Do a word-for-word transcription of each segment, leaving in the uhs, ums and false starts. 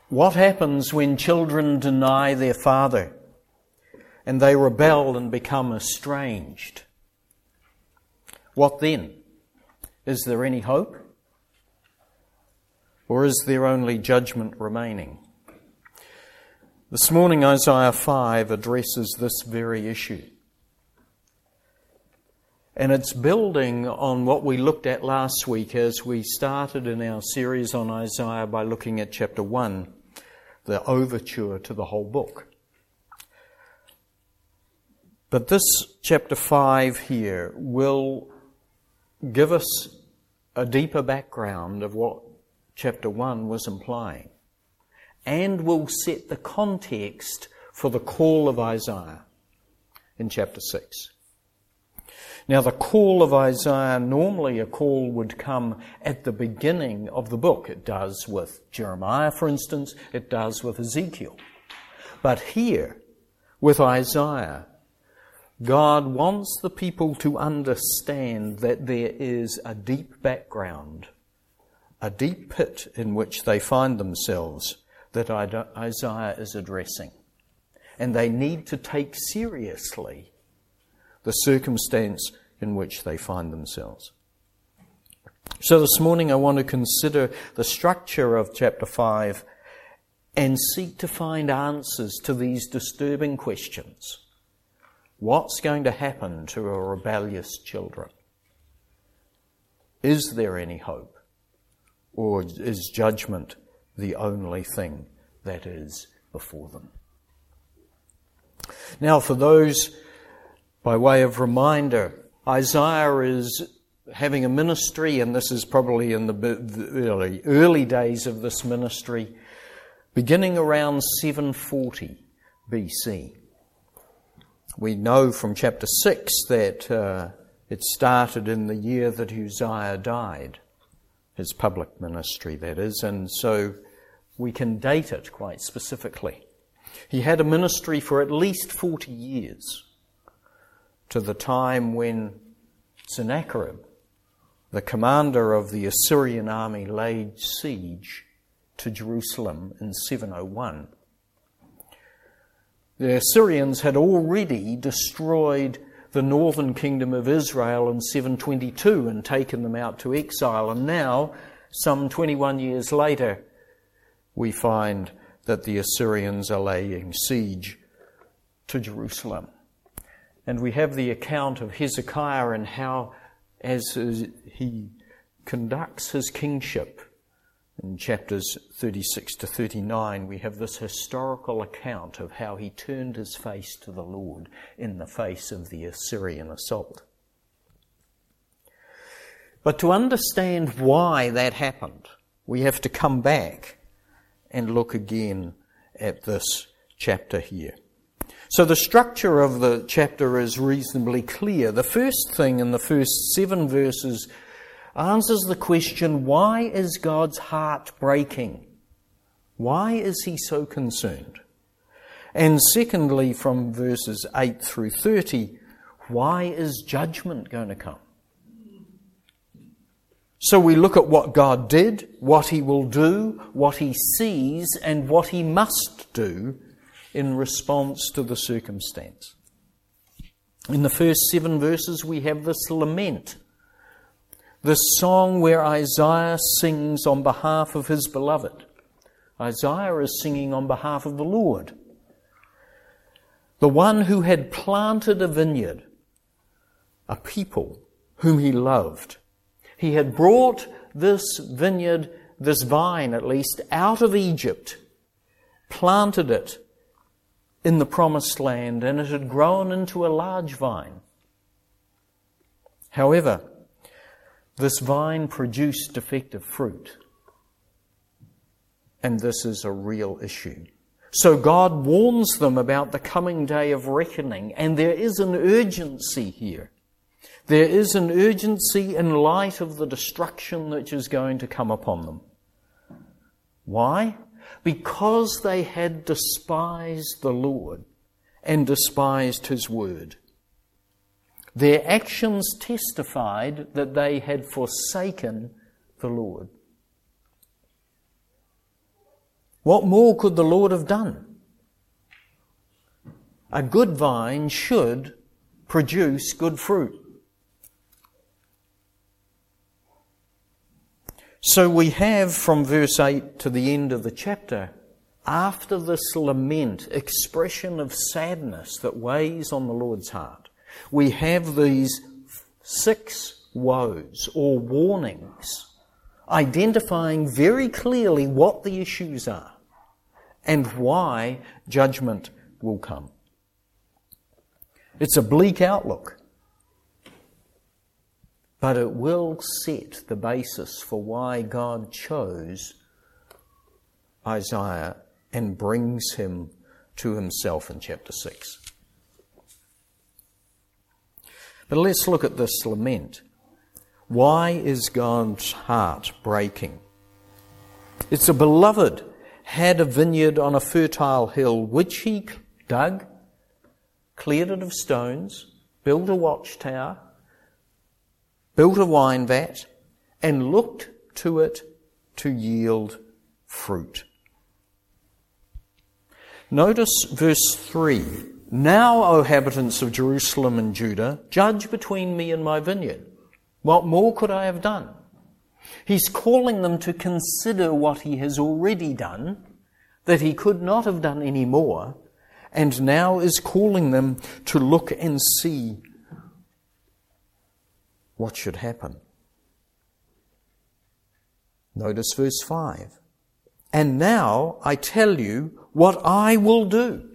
What happens when children deny their father and they rebel and become estranged? What then? Is there any hope? Or is there only judgment remaining? This morning, Isaiah five addresses this very issue. And it's building on what we looked at last week as we started in our series on Isaiah by looking at chapter one, the overture to the whole book. But this chapter five here will give us a deeper background of what chapter one was implying, and will set the context for the call of Isaiah in chapter six. Now, the call of Isaiah, normally a call would come at the beginning of the book. It does with Jeremiah, for instance. It does with Ezekiel. But here, with Isaiah, God wants the people to understand that there is a deep background, a deep pit in which they find themselves that Isaiah is addressing. And they need to take seriously the circumstance in which they find themselves. So this morning I want to consider the structure of chapter five and seek to find answers to these disturbing questions. What's going to happen to our rebellious children? Is there any hope? Or is judgment the only thing that is before them? Now, for those, by way of reminder, Isaiah is having a ministry, and this is probably in the early, early days of this ministry, beginning around seven forty B C. We know from chapter six that uh, it started in the year that Uzziah died, his public ministry, that is, and so we can date it quite specifically. He had a ministry for at least forty years, to the time when Sennacherib, the commander of the Assyrian army, laid siege to Jerusalem in seven oh one. The Assyrians had already destroyed the northern kingdom of Israel in seven twenty-two and taken them out to exile. And now, some twenty-one years later, we find that the Assyrians are laying siege to Jerusalem. And we have the account of Hezekiah and how, as he conducts his kingship, in chapters thirty-six to thirty-nine, we have this historical account of how he turned his face to the Lord in the face of the Assyrian assault. But to understand why that happened, we have to come back and look again at this chapter here. So the structure of the chapter is reasonably clear. The first thing in the first seven verses answers the question, why is God's heart breaking? Why is he so concerned? And secondly, from verses eight through thirty, why is judgment going to come? So we look at what God did, what he will do, what he sees, and what he must do in response to the circumstance. In the first seven verses, we have this lament, this song where Isaiah sings on behalf of his beloved. Isaiah is singing on behalf of the Lord, the one who had planted a vineyard, a people whom he loved. He had brought this vineyard, this vine at least, out of Egypt, planted it in the promised land, and it had grown into a large vine. However, this vine produced defective fruit, and this is a real issue. So God warns them about the coming day of reckoning, and there is an urgency here. There is an urgency in light of the destruction which is going to come upon them. Why? Because they had despised the Lord and despised his word. Their actions testified that they had forsaken the Lord. What more could the Lord have done? A good vine should produce good fruit. So we have from verse eight to the end of the chapter, after this lament, expression of sadness that weighs on the Lord's heart, we have these six woes or warnings identifying very clearly what the issues are and why judgment will come. It's a bleak outlook, but it will set the basis for why God chose Isaiah and brings him to himself in chapter six. But let's look at this lament. Why is God's heart breaking? It's a beloved had a vineyard on a fertile hill, which he dug, cleared it of stones, built a watchtower, built a wine vat, and looked to it to yield fruit. Notice verse three. Now, O inhabitants of Jerusalem and Judah, judge between me and my vineyard. What more could I have done? He's calling them to consider what he has already done, that he could not have done any more, and now is calling them to look and see what should happen. Notice verse five. And now I tell you what I will do.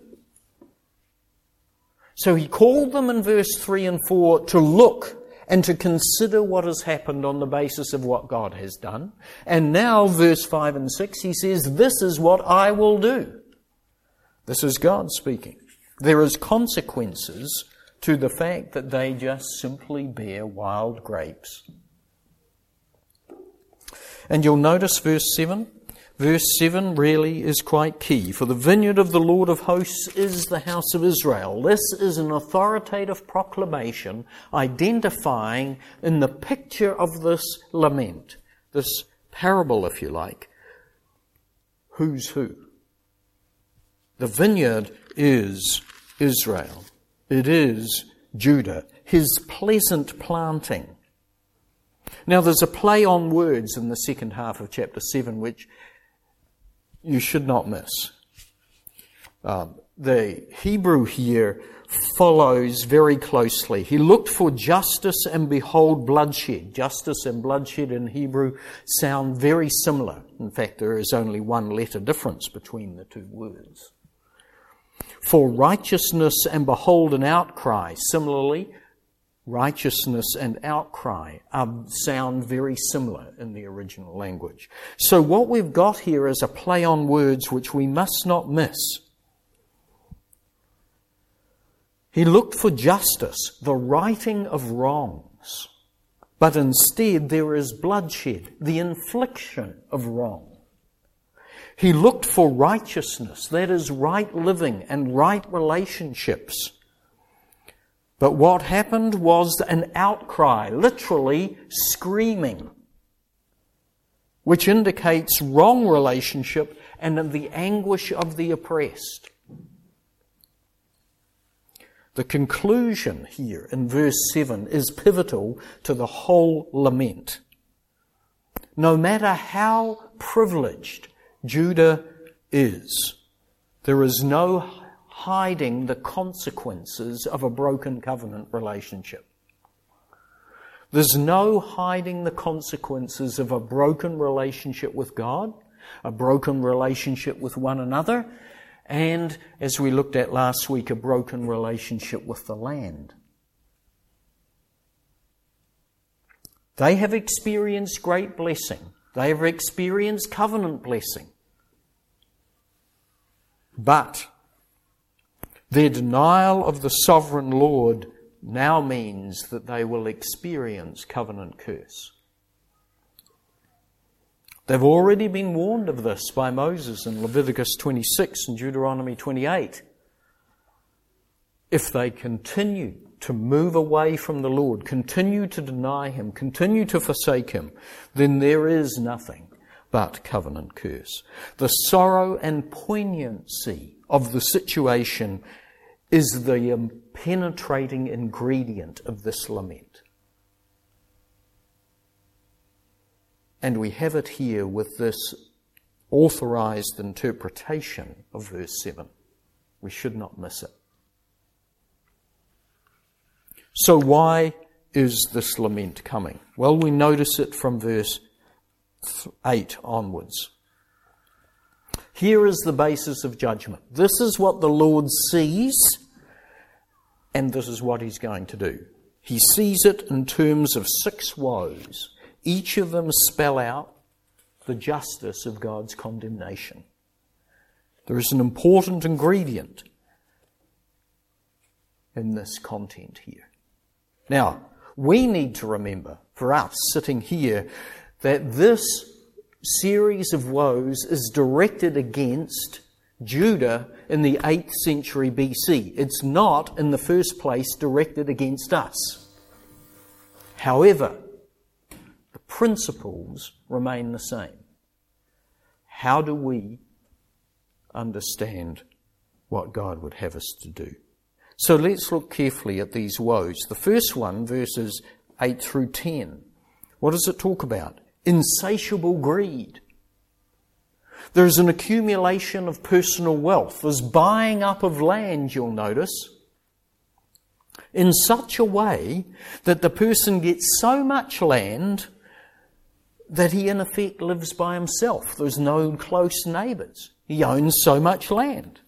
So he called them in verse three and four to look and to consider what has happened on the basis of what God has done. And now, verse five and six, he says, this is what I will do. This is God speaking. There is consequences to the fact that they just simply bear wild grapes. And you'll notice verse seven. Verse seven really is quite key. For the vineyard of the Lord of hosts is the house of Israel. This is an authoritative proclamation identifying in the picture of this lament, this parable, if you like, who's who. The vineyard is Israel. It is Judah, his pleasant planting. Now there's a play on words in the second half of chapter seven which you should not miss. Um, the Hebrew here follows very closely. He looked for justice and behold bloodshed. Justice and bloodshed in Hebrew sound very similar. In fact, there is only one letter difference between the two words. For righteousness and behold an outcry. Similarly, righteousness and outcry um, sound very similar in the original language. So what we've got here is a play on words which we must not miss. He looked for justice, the righting of wrongs, but instead there is bloodshed, the infliction of wrong. He looked for righteousness, that is right living and right relationships. But what happened was an outcry, literally screaming, which indicates wrong relationship and the anguish of the oppressed. The conclusion here in verse seven is pivotal to the whole lament. No matter how privileged Judah is, there is no hiding the consequences of a broken covenant relationship. There's no hiding the consequences of a broken relationship with God, a broken relationship with one another, and, as we looked at last week, a broken relationship with the land. They have experienced great blessing. They have experienced covenant blessing. But their denial of the sovereign Lord now means that they will experience covenant curse. They've already been warned of this by Moses in Leviticus twenty-six and Deuteronomy twenty-eight. If they continue to move away from the Lord, continue to deny Him, continue to forsake Him, then there is nothing but covenant curse. The sorrow and poignancy of the situation is the penetrating ingredient of this lament. And we have it here with this authorized interpretation of verse seven. We should not miss it. So why is this lament coming? Well, we notice it from verse eight onwards. Here is the basis of judgment. This is what the Lord sees, and this is what he's going to do. He sees it in terms of six woes. Each of them spell out the justice of God's condemnation. There is an important ingredient in this content here. Now, we need to remember, for us sitting here, that this series of woes is directed against Judah in the eighth century B C. It's not, in the first place, directed against us. However, the principles remain the same. How do we understand what God would have us to do? So let's look carefully at these woes. The first one, verses eight through ten. What does it talk about? Insatiable greed. There's an accumulation of personal wealth. There's buying up of land, you'll notice, in such a way that the person gets so much land that he in effect lives by himself. There's no close neighbours. He owns so much land.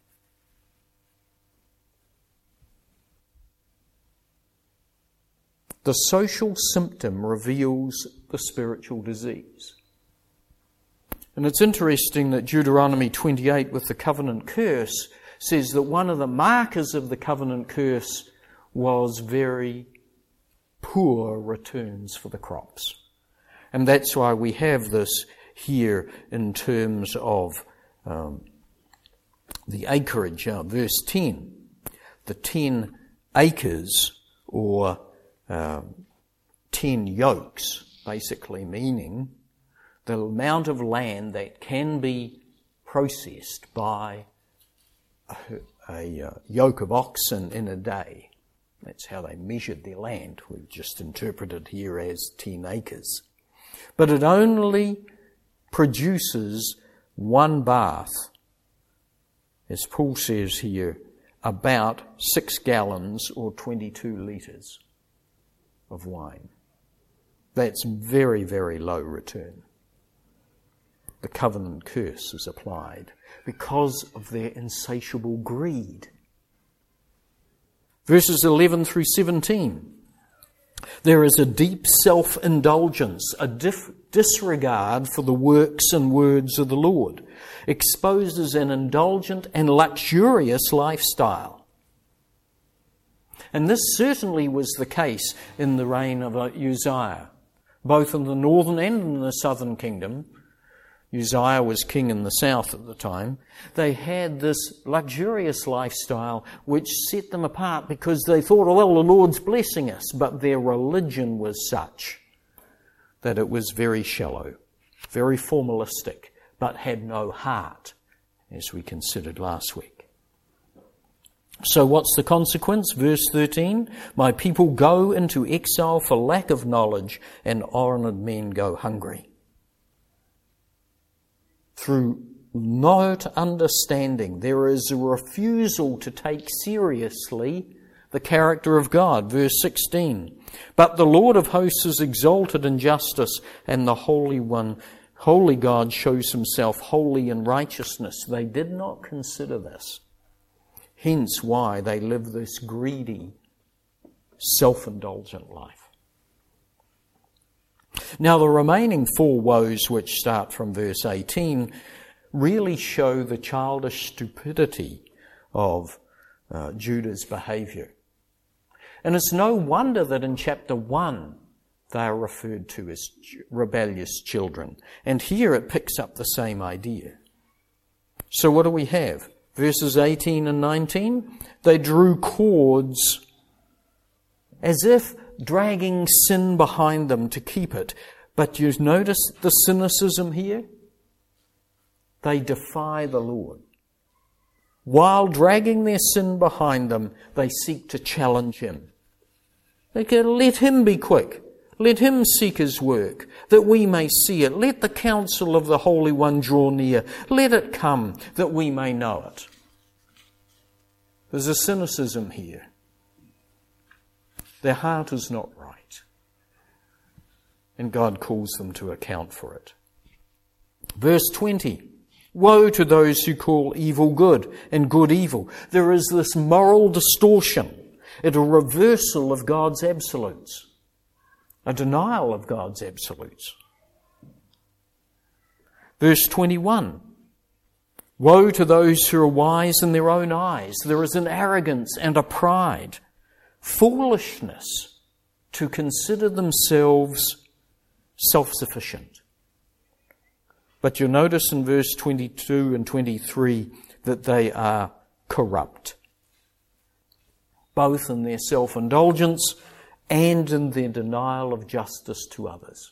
The social symptom reveals the spiritual disease. And it's interesting that Deuteronomy twenty-eight with the covenant curse says that one of the markers of the covenant curse was very poor returns for the crops. And that's why we have this here in terms of um, the acreage. Uh, verse ten, the ten acres or uh, ten yokes, basically meaning the amount of land that can be processed by a, a uh, yoke of oxen in a day. That's how they measured their land. We've just interpreted here as ten acres. But it only produces one bath, as Paul says here, about six gallons or twenty-two litres of wine. That's very, very low return. The covenant curse is applied because of their insatiable greed. Verses eleven through seventeen. There is a deep self-indulgence, a dif- disregard for the works and words of the Lord, exposes an indulgent and luxurious lifestyle. And this certainly was the case in the reign of Uzziah, both in the northern and in the southern kingdom. Uzziah was king in the south at the time. They had this luxurious lifestyle which set them apart because they thought, oh, well, the Lord's blessing us. But their religion was such that it was very shallow, very formalistic, but had no heart, as we considered last week. So what's the consequence? Verse thirteen, my people go into exile for lack of knowledge, and honoured men go hungry. Through not understanding, there is a refusal to take seriously the character of God. Verse sixteen, but the Lord of hosts is exalted in justice, and the Holy One, Holy God shows himself holy in righteousness. They did not consider this. Hence why they live this greedy, self-indulgent life. Now the remaining four woes, which start from verse eighteen, really show the childish stupidity of uh, Judah's behaviour. And it's no wonder that in chapter one they are referred to as rebellious children. And here it picks up the same idea. So what do we have? Verses eighteen and nineteen, they drew cords as if dragging sin behind them to keep it, But you notice the cynicism here? They defy the Lord. While dragging their sin behind them, they seek to challenge him. They go, let him be quick. Let him seek his work, that we may see it. Let the counsel of the Holy One draw near. Let it come, that we may know it. There's a cynicism here. Their heart is not right. And God calls them to account for it. Verse twenty. Woe to those who call evil good and good evil. There is this moral distortion. It's a reversal of God's absolutes. A denial of God's absolutes. Verse twenty-one. Woe to those who are wise in their own eyes. There is an arrogance and a pride, foolishness to consider themselves self-sufficient. But you'll notice in verse twenty-two and twenty-three that they are corrupt, both in their self-indulgence and in their denial of justice to others.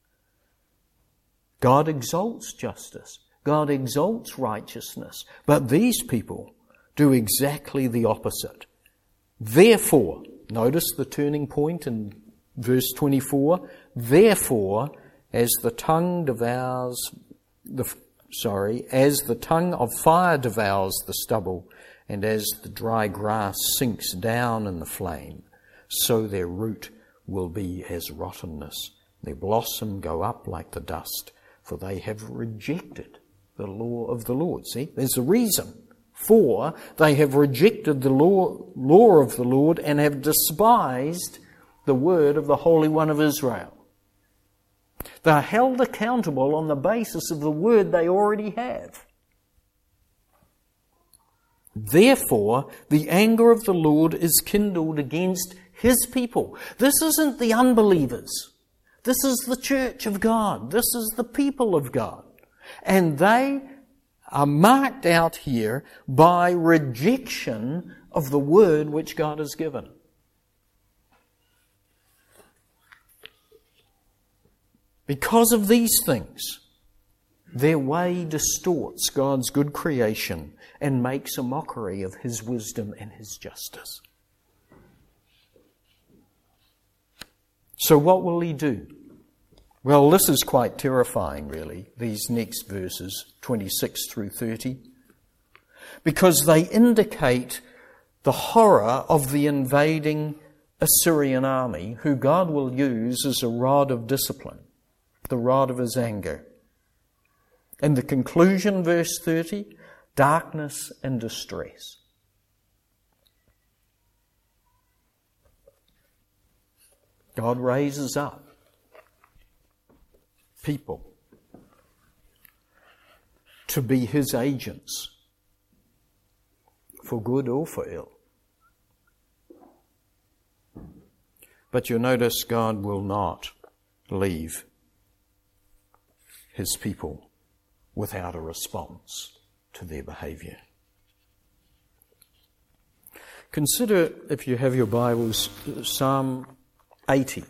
God exalts justice. God exalts righteousness. But these people do exactly the opposite. Therefore, notice the turning point in verse twenty-four. Therefore, as the tongue devours the sorry, as the tongue of fire devours the stubble, and as the dry grass sinks down in the flame, so their root will be as rottenness. Their blossom go up like the dust, for they have rejected the law of the Lord. See, there's a reason. For they have rejected the law, law of the Lord and have despised the word of the Holy One of Israel. They are held accountable on the basis of the word they already have. Therefore, the anger of the Lord is kindled against his people. This isn't the unbelievers. This is the church of God. This is the people of God. And they are marked out here by rejection of the word which God has given. Because of these things, their way distorts God's good creation and makes a mockery of his wisdom and his justice. So what will he do? Well, this is quite terrifying, really, these next verses, twenty-six through thirty, because they indicate the horror of the invading Assyrian army, who God will use as a rod of discipline, the rod of his anger. And the conclusion, verse thirty, darkness and distress. God raises up people to be his agents for good or for ill. But you'll notice God will not leave his people without a response to their behaviour. Consider, if you have your Bibles, Psalm eighty.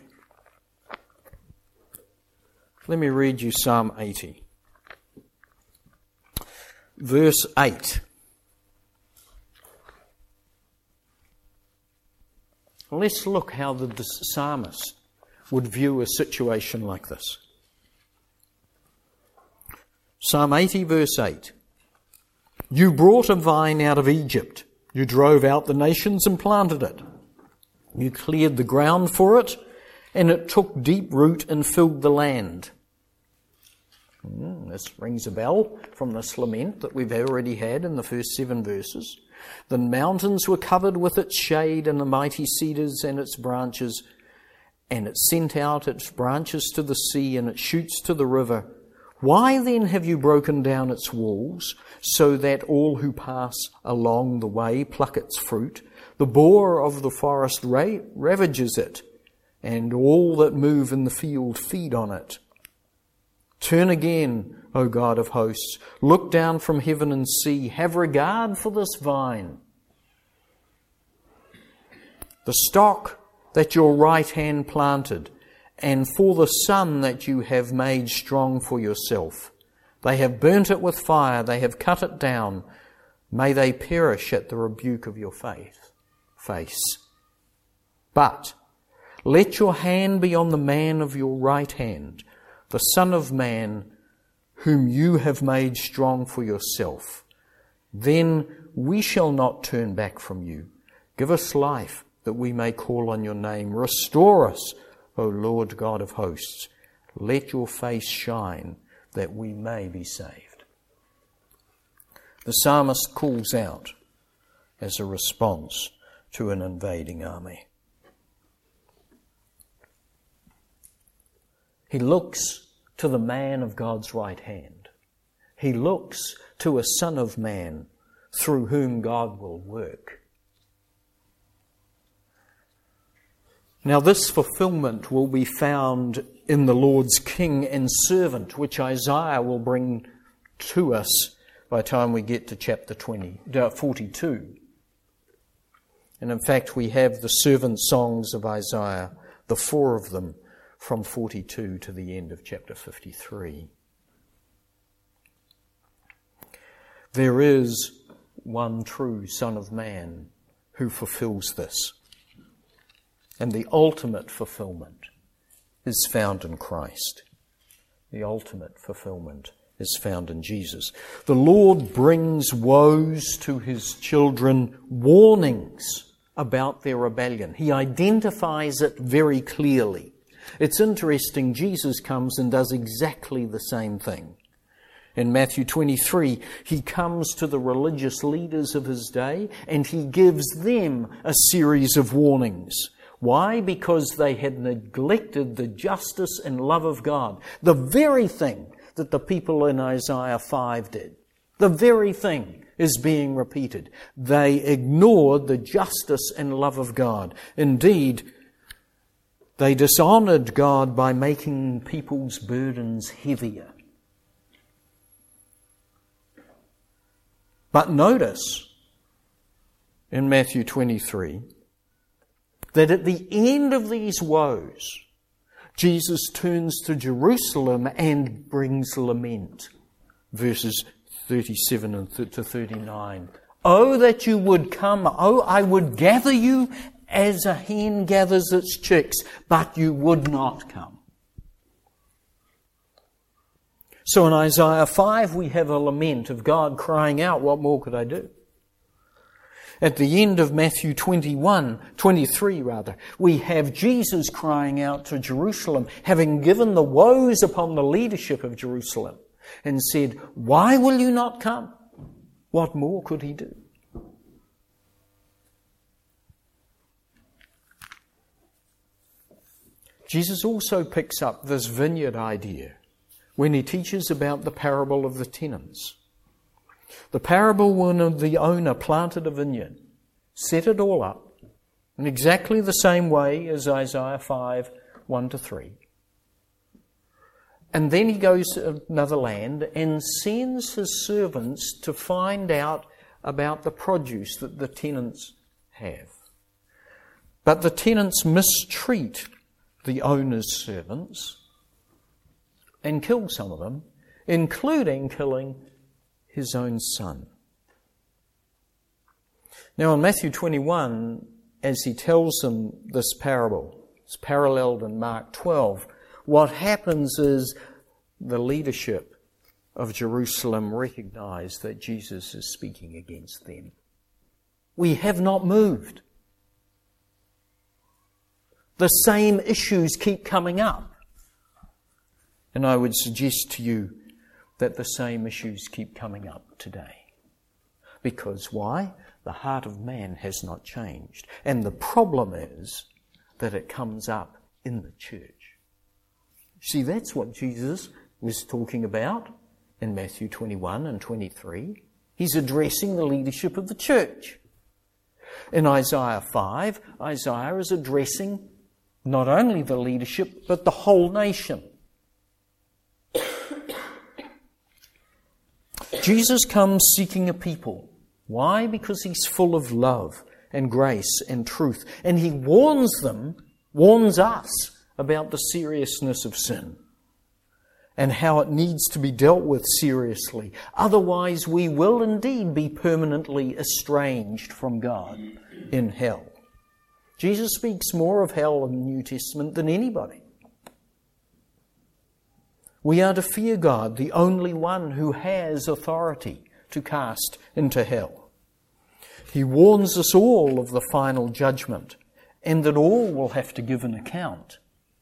Let me read you Psalm eighty. Verse eight. Let's look how the psalmist would view a situation like this. Psalm eighty, verse eight. You brought a vine out of Egypt. You drove out the nations and planted it. You cleared the ground for it, and it took deep root and filled the land. Mm, this rings a bell from this lament that we've already had in the first seven verses. The mountains were covered with its shade and the mighty cedars and its branches, and it sent out its branches to the sea and its shoots to the river. Why then have you broken down its walls, so that all who pass along the way pluck its fruit? The boar of the forest ra- ravages it, and all that move in the field feed on it. Turn again, O God of hosts. Look down from heaven and see. Have regard for this vine, the stock that your right hand planted, and for the son that you have made strong for yourself. They have burnt it with fire, they have cut it down. May they perish at the rebuke of your faith, face. But let your hand be on the man of your right hand, the Son of Man, whom you have made strong for yourself. Then we shall not turn back from you. Give us life, that we may call on your name. Restore us, O Lord God of hosts. Let your face shine, that we may be saved. The psalmist calls out as a response to an invading army. He looks to the man of God's right hand. He looks to a Son of Man through whom God will work. Now this fulfillment will be found in the Lord's King and Servant, which Isaiah will bring to us by the time we get to chapter twenty, forty-two. And in fact, we have the servant songs of Isaiah, the four of them, from forty-two to the end of chapter fifty-three. There is one true Son of Man who fulfills this. And the ultimate fulfillment is found in Christ. The ultimate fulfillment is found in Jesus. The Lord brings woes to his children, warnings about their rebellion. He identifies it very clearly. It's interesting, Jesus comes and does exactly the same thing. In Matthew twenty-three, he comes to the religious leaders of his day and he gives them a series of warnings. Why? Because they had neglected the justice and love of God. The very thing that the people in Isaiah five did. The very thing is being repeated. They ignored the justice and love of God. Indeed, they dishonored God by making people's burdens heavier. But notice in Matthew twenty-three that at the end of these woes, Jesus turns to Jerusalem and brings lament. Verses thirty-seven and to thirty-nine. Oh, that you would come. Oh, I would gather you as a hen gathers its chicks, but you would not come. So in Isaiah five, we have a lament of God crying out, what more could I do? At the end of Matthew twenty-one, twenty-three rather, we have Jesus crying out to Jerusalem, having given the woes upon the leadership of Jerusalem, and said, why will you not come? What more could he do? Jesus also picks up this vineyard idea when he teaches about the parable of the tenants. The parable when the owner planted a vineyard, set it all up in exactly the same way as Isaiah five, one to three. And then he goes to another land and sends his servants to find out about the produce that the tenants have. But the tenants mistreat the owner's servants and kill some of them, including killing his own son. Now in Matthew twenty-one, as he tells them this parable, it's paralleled in Mark twelve, what happens is the leadership of Jerusalem recognize that Jesus is speaking against them. We have not moved. The same issues keep coming up. And I would suggest to you that the same issues keep coming up today. Because why? The heart of man has not changed. And the problem is that it comes up in the church. See, that's what Jesus was talking about in Matthew twenty-one and twenty-three. He's addressing the leadership of the church. In Isaiah five, Isaiah is addressing not only the leadership, but the whole nation. Jesus comes seeking a people. Why? Because he's full of love and grace and truth. And he warns them, warns us about the seriousness of sin and how it needs to be dealt with seriously. Otherwise, we will indeed be permanently estranged from God in hell. Jesus speaks more of hell in the New Testament than anybody. We are to fear God, the only one who has authority to cast into hell. He warns us all of the final judgment and that all will have to give an account.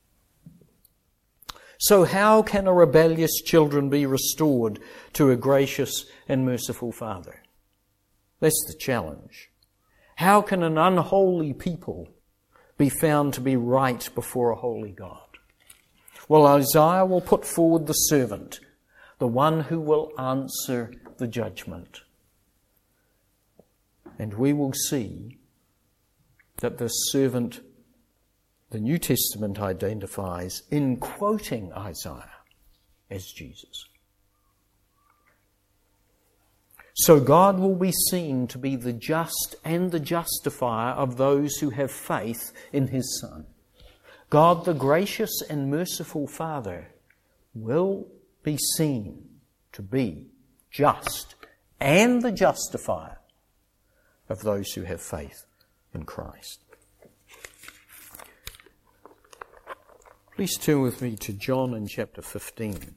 So how can a rebellious children be restored to a gracious and merciful Father? That's the challenge. How can an unholy people be found to be right before a holy God? Well, Isaiah will put forward the servant, the one who will answer the judgment. And we will see that this servant, the New Testament identifies in quoting Isaiah as Jesus. So God will be seen to be the just and the justifier of those who have faith in His Son. God, the gracious and merciful Father, will be seen to be just and the justifier of those who have faith in Christ. Please turn with me to John in chapter fifteen.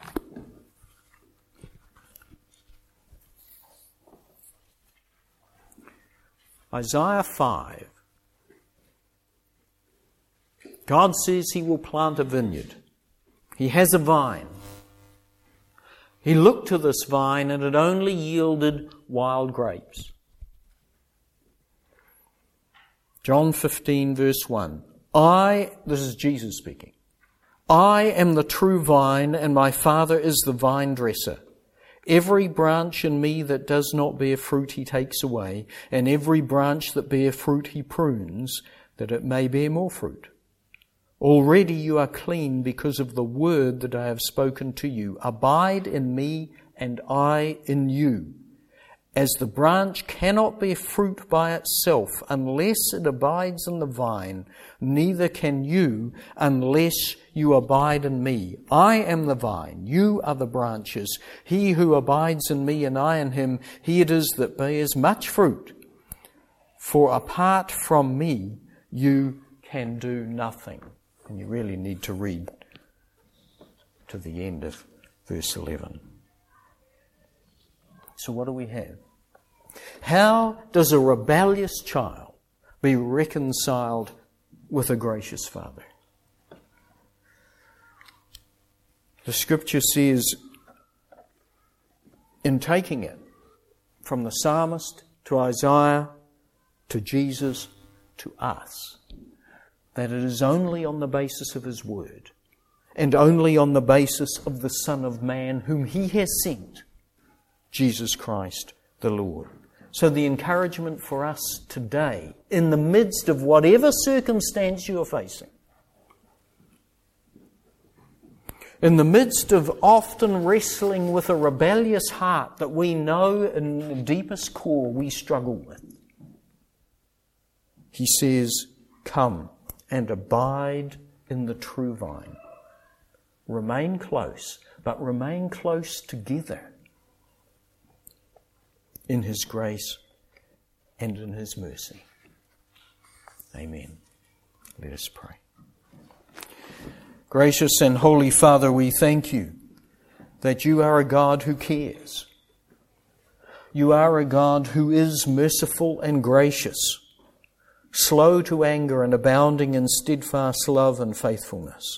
Isaiah five. God says He will plant a vineyard. He has a vine. He looked to this vine and it only yielded wild grapes. John fifteen verse one. I, this is Jesus speaking, I am the true vine and my Father is the vine dresser. Every branch in me that does not bear fruit He takes away, and every branch that bear fruit He prunes, that it may bear more fruit. Already you are clean because of the word that I have spoken to you. Abide in me and I in you. As the branch cannot bear fruit by itself unless it abides in the vine, neither can you unless you abide in me. I am the vine, you are the branches. He who abides in me and I in him, he it is that bears much fruit. For apart from me, you can do nothing. And you really need to read to the end of verse eleven. So what do we have? How does a rebellious child be reconciled with a gracious Father? The Scripture says, in taking it from the psalmist to Isaiah to Jesus to us, that it is only on the basis of His Word and only on the basis of the Son of Man whom He has sent, Jesus Christ the Lord. So the encouragement for us today, in the midst of whatever circumstance you are facing, in the midst of often wrestling with a rebellious heart that we know in the deepest core we struggle with, He says, come and abide in the true vine. Remain close, but remain close together in His grace and in His mercy. Amen. Let us pray. Gracious and holy Father, we thank You that You are a God who cares. You are a God who is merciful and gracious, slow to anger and abounding in steadfast love and faithfulness,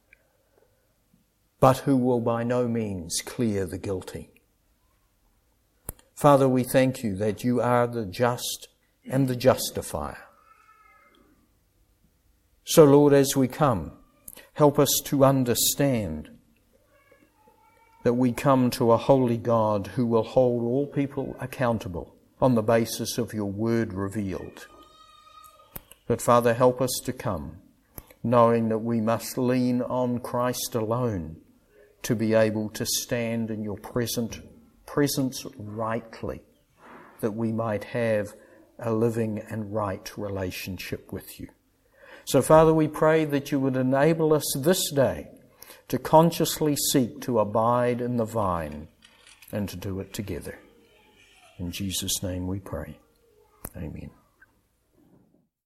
but who will by no means clear the guilty. Father, we thank You that You are the just and the justifier. So, Lord, as we come, help us to understand that we come to a holy God who will hold all people accountable on the basis of Your word revealed. But, Father, help us to come knowing that we must lean on Christ alone to be able to stand in Your present presence rightly, that we might have a living and right relationship with You. So, Father, we pray that you would enable us this day to consciously seek to abide in the vine and to do it together. In Jesus' name we pray. Amen.